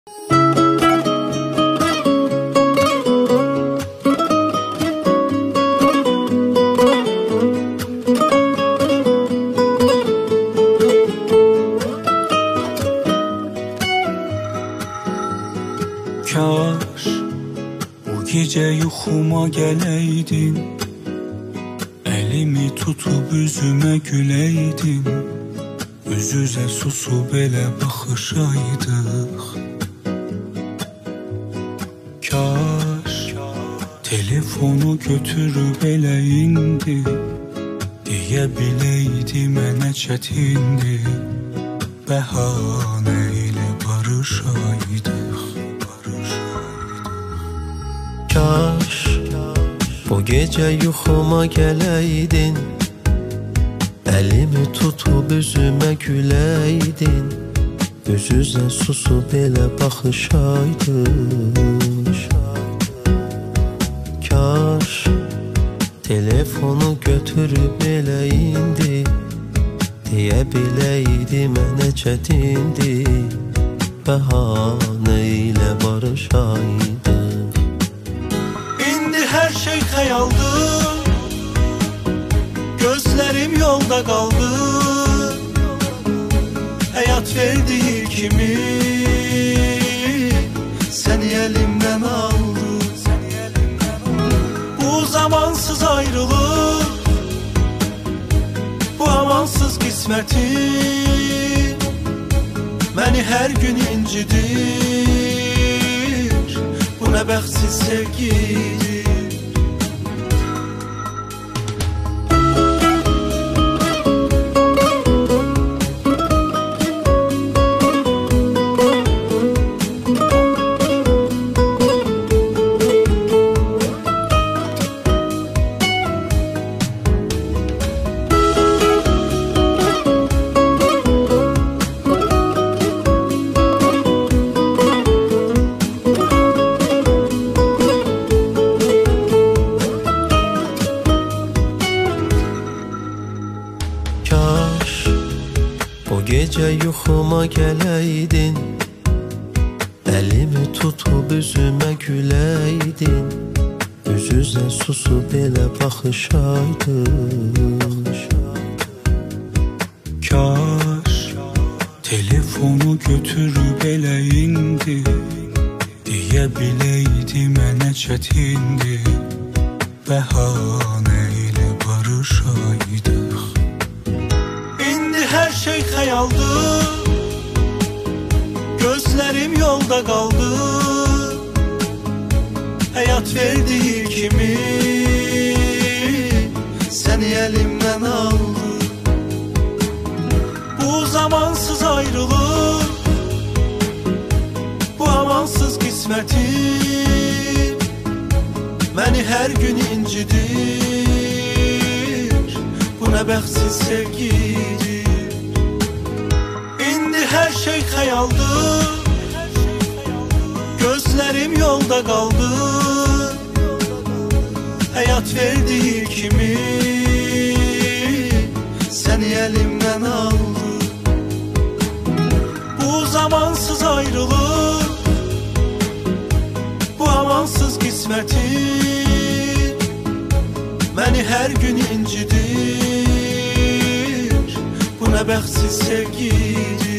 Kaş bu gece yuxuma gələydin, əlimi tutub üzümə güləydin, üz-üzə susub elə baxışaydıq. Kaş telefonu götürüb elə indi, deyə biləydi mənə çətindir, bəhanə ilə barışaydıq. Kaş bu gece yuxuma gələydin, əlimi tutub üzümə güləydin, üz-üzə susub elə baxışaydın. Kaş telefonu götürüb elə indi, deyə biləydi mənə çətindir, bəhanə ilə barışaydın. Her şey xəyaldı, gözlərim yolda qaldı, həyat verdiyi kimi səni əlimdən aldı. Bu zamansız ayrılıq, bu amansız qismətim məni hər gün incidir, bu nə bəxtsiz sevgidir. Kaş bu gece yuxuma gələydin, əlimi tutub üzümə güləydin, üz-üzə susub elə baxışaydın. Kaş telefonu götürüb elə indi, deyə biləydi mənə çətindir, bəhanə ilə barışaydıq. Her şey xəyaldı, gözlərim yolda qaldı, həyat verdiyi kimi səni əlimdən aldı. Bu zamansız ayrılıq, bu amansız qismətim məni hər gün incidir, bu nə bəxtsiz sevgidir. Her şey xəyaldı, gözlərim yolda qaldı, həyat verdiyi kimi səni əlimdən aldı. Bu zamansız ayrılıq, bu amansız qismətim məni hər gün incidir, bu nə bəxtsiz sevgidir.